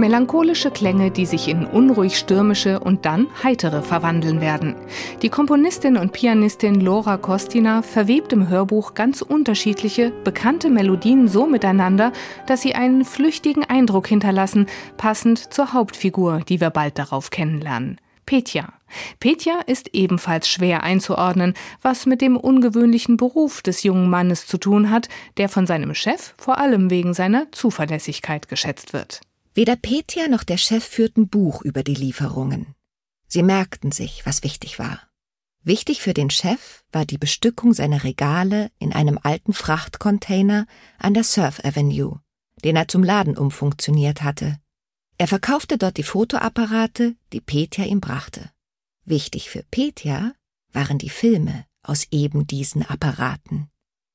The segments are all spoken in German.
Melancholische Klänge, die sich in unruhig stürmische und dann heitere verwandeln werden. Die Komponistin und Pianistin Laura Costina verwebt im Hörbuch ganz unterschiedliche, bekannte Melodien so miteinander, dass sie einen flüchtigen Eindruck hinterlassen, passend zur Hauptfigur, die wir bald darauf kennenlernen. Petja. Petja ist ebenfalls schwer einzuordnen, was mit dem ungewöhnlichen Beruf des jungen Mannes zu tun hat, der von seinem Chef vor allem wegen seiner Zuverlässigkeit geschätzt wird. Weder Petja noch der Chef führten Buch über die Lieferungen. Sie merkten sich, was wichtig war. Wichtig für den Chef war die Bestückung seiner Regale in einem alten Frachtcontainer an der Surf Avenue, den er zum Laden umfunktioniert hatte. Er verkaufte dort die Fotoapparate, die Petja ihm brachte. Wichtig für Petja waren die Filme aus eben diesen Apparaten.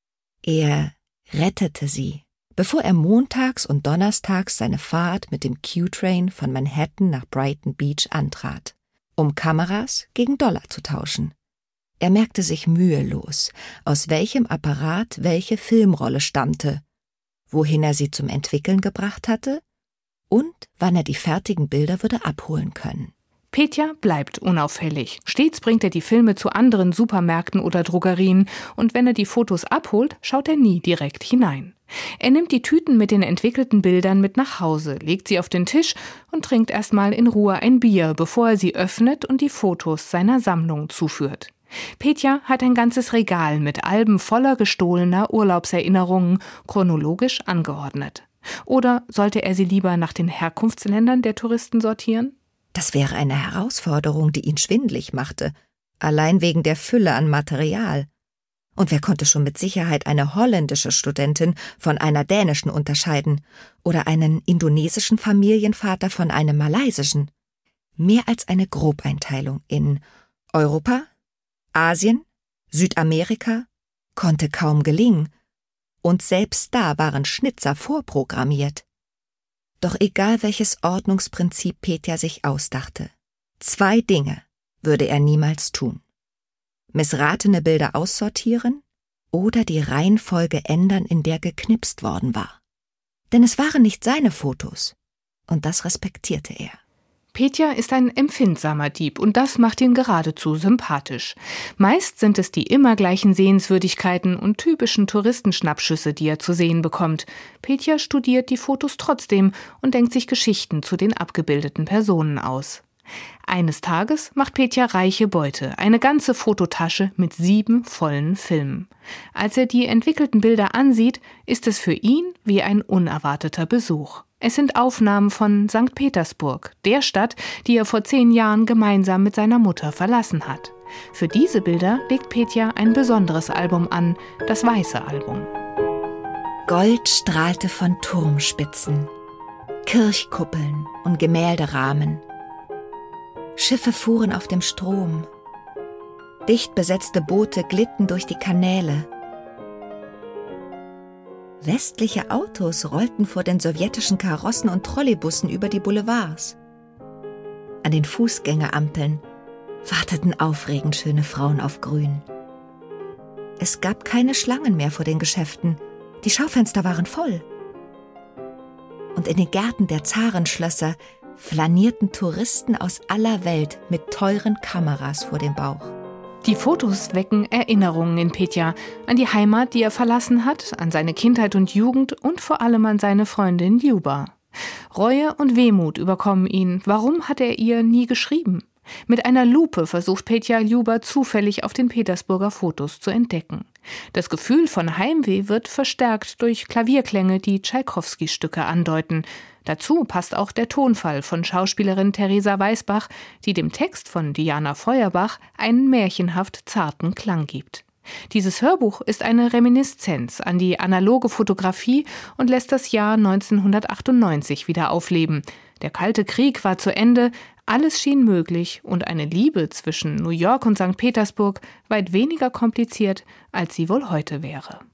Er rettete sie, bevor er montags und donnerstags seine Fahrt mit dem Q-Train von Manhattan nach Brighton Beach antrat, um Kameras gegen Dollar zu tauschen. Er merkte sich mühelos, aus welchem Apparat welche Filmrolle stammte, wohin er sie zum Entwickeln gebracht hatte und wann er die fertigen Bilder würde abholen können. Petja bleibt unauffällig. Stets bringt er die Filme zu anderen Supermärkten oder Drogerien und wenn er die Fotos abholt, schaut er nie direkt hinein. Er nimmt die Tüten mit den entwickelten Bildern mit nach Hause, legt sie auf den Tisch und trinkt erstmal in Ruhe ein Bier, bevor er sie öffnet und die Fotos seiner Sammlung zuführt. Petja hat ein ganzes Regal mit Alben voller gestohlener Urlaubserinnerungen, chronologisch angeordnet. Oder sollte er sie lieber nach den Herkunftsländern der Touristen sortieren? Das wäre eine Herausforderung, die ihn schwindlig machte, allein wegen der Fülle an Material. Und wer konnte schon mit Sicherheit eine holländische Studentin von einer dänischen unterscheiden oder einen indonesischen Familienvater von einem malaysischen? Mehr als eine Grobeinteilung in Europa, Asien, Südamerika konnte kaum gelingen, und selbst da waren Schnitzer vorprogrammiert. Doch egal welches Ordnungsprinzip Petja sich ausdachte, 2 Dinge würde er niemals tun: missratene Bilder aussortieren oder die Reihenfolge ändern, in der geknipst worden war. Denn es waren nicht seine Fotos, und das respektierte er. Petja ist ein empfindsamer Dieb und das macht ihn geradezu sympathisch. Meist sind es die immer gleichen Sehenswürdigkeiten und typischen Touristenschnappschüsse, die er zu sehen bekommt. Petja studiert die Fotos trotzdem und denkt sich Geschichten zu den abgebildeten Personen aus. Eines Tages macht Petja reiche Beute, eine ganze Fototasche mit 7 vollen Filmen. Als er die entwickelten Bilder ansieht, ist es für ihn wie ein unerwarteter Besuch. Es sind Aufnahmen von St. Petersburg, der Stadt, die er vor 10 Jahren gemeinsam mit seiner Mutter verlassen hat. Für diese Bilder legt Petja ein besonderes Album an, das Weiße Album. Gold strahlte von Turmspitzen, Kirchkuppeln und Gemälderahmen. Schiffe fuhren auf dem Strom. Dicht besetzte Boote glitten durch die Kanäle. Westliche Autos rollten vor den sowjetischen Karossen und Trolleybussen über die Boulevards. An den Fußgängerampeln warteten aufregend schöne Frauen auf Grün. Es gab keine Schlangen mehr vor den Geschäften, die Schaufenster waren voll. Und in den Gärten der Zarenschlösser flanierten Touristen aus aller Welt mit teuren Kameras vor dem Bauch. Die Fotos wecken Erinnerungen in Petja an die Heimat, die er verlassen hat, an seine Kindheit und Jugend und vor allem an seine Freundin Ljuba. Reue und Wehmut überkommen ihn. Warum hat er ihr nie geschrieben? Mit einer Lupe versucht Petja Ljuba zufällig auf den Petersburger Fotos zu entdecken. Das Gefühl von Heimweh wird verstärkt durch Klavierklänge, die Tschaikowski-Stücke andeuten. Dazu passt auch der Tonfall von Schauspielerin Theresa Weisbach, die dem Text von Diana Feuerbach einen märchenhaft zarten Klang gibt. Dieses Hörbuch ist eine Reminiszenz an die analoge Fotografie und lässt das Jahr 1998 wieder aufleben. Der Kalte Krieg war zu Ende, alles schien möglich und eine Liebe zwischen New York und St. Petersburg weit weniger kompliziert, als sie wohl heute wäre.